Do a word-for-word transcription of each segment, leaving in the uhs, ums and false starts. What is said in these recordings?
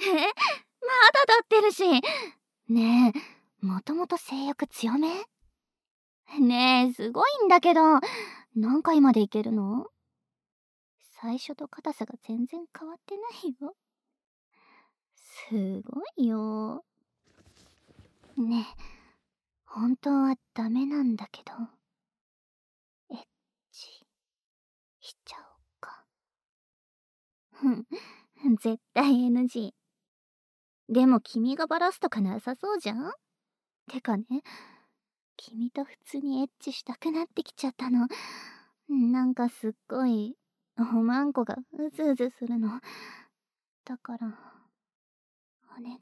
え、まだ立ってるし。ねえ、もともと性欲強め？ねえ、すごいんだけど、何回までいけるの？最初と硬さが全然変わってないよ。すごいよ。ねえ、本当はダメなんだけど、エッチしちゃおうか。ふん、絶対 エヌジー。でも君がバラすとかなさそうじゃん？てかね、君と普通にエッチしたくなってきちゃったの。なんかすっごい、おまんこがうずうずするの。だから、お願い。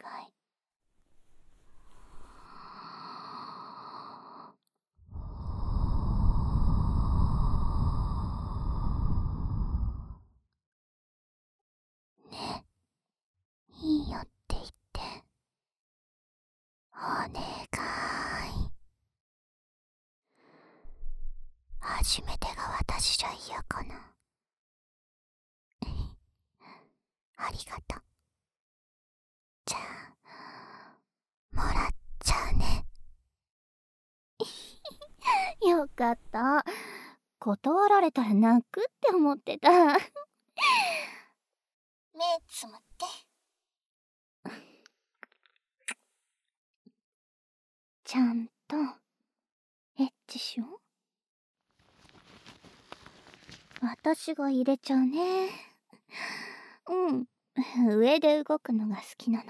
ね、いいよって言って。お願い。初めてが私じゃ嫌かな。ありがとう。じゃあ、もらっちゃうね。よかった。断られたら泣くって思ってた。目つむって。ちゃんとエッチしよう。私が入れちゃうね。うん、上で動くのが好きなの。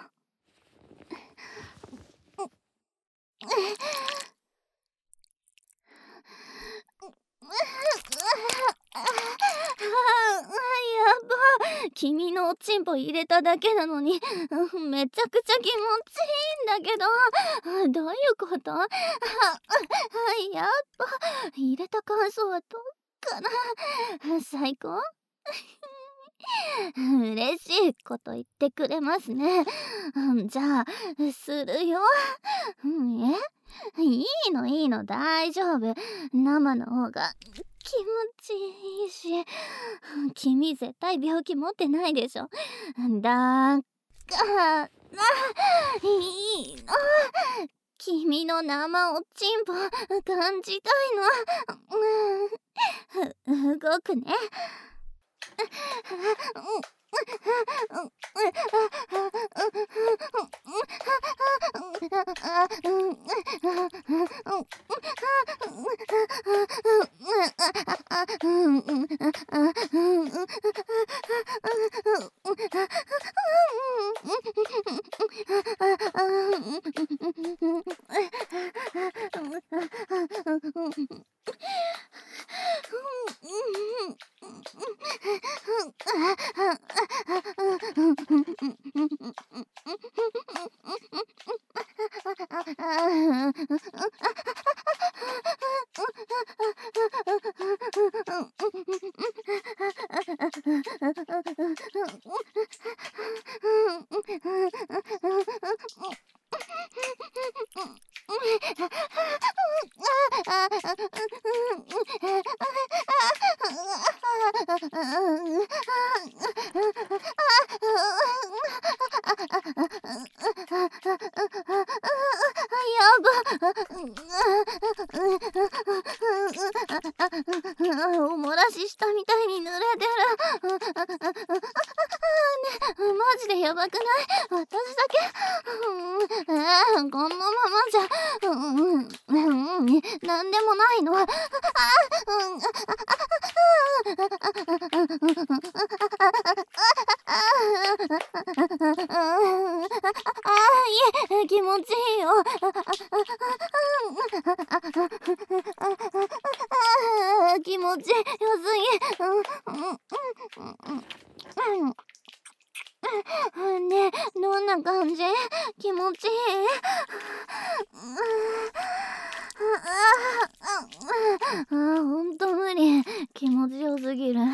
やば、君のおちんぽ入れただけなのに、めちゃくちゃ気持ちいいんだけど、どういうこと？あ、やっぱ入れた感想はどうかな。最高？嬉しいこと言ってくれますね。じゃあするよ。え、いいのいいの、大丈夫。生の方が気持ちいいし、君絶対病気持ってないでしょ。だからいいの、君の生おちんぽ感じたいの。動くね。おもらししたみたいに濡れてる。ね、マジでやばくない？私だけ？えー、このままじゃ、うん、なんでもないの。あ、いえ、気持ちいいよ。気持ちよすぎ。ねえ、どんな感じ？気持ちいい？あ、ほんと無理。気持ちよすぎる。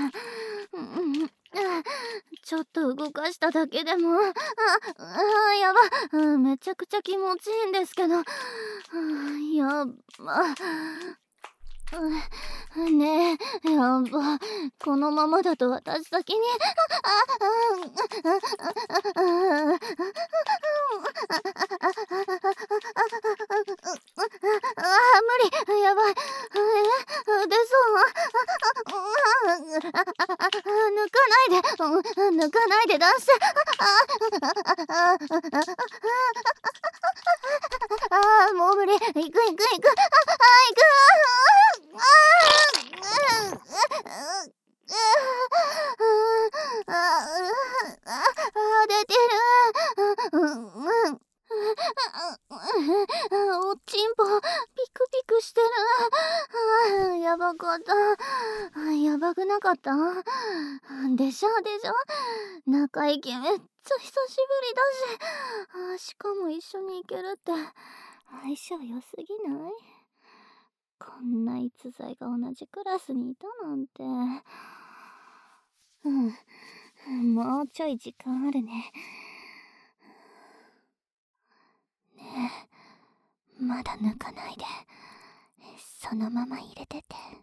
ちょっと動かしただけでも、あ、あ、やば、めちゃくちゃ気持ちいいんですけど、やば。 ねえ、やば。このままだと私先に、ああ、無理。やばい。え、出そう。抜かないで。抜かないで出して。ああ、もう無理。行く行く行く。あ、行く。ああ、出てる。おちんぽピクピクしてる。やばかった。やばくなかった？でしょでしょ。中行きめっちゃ久しぶりだし、しかも一緒に行けるって相性良すぎない？こんな逸材が同じクラスにいたなんて。うん、もうちょい時間あるね。ねえ、まだ抜かないで、そのまま入れてて。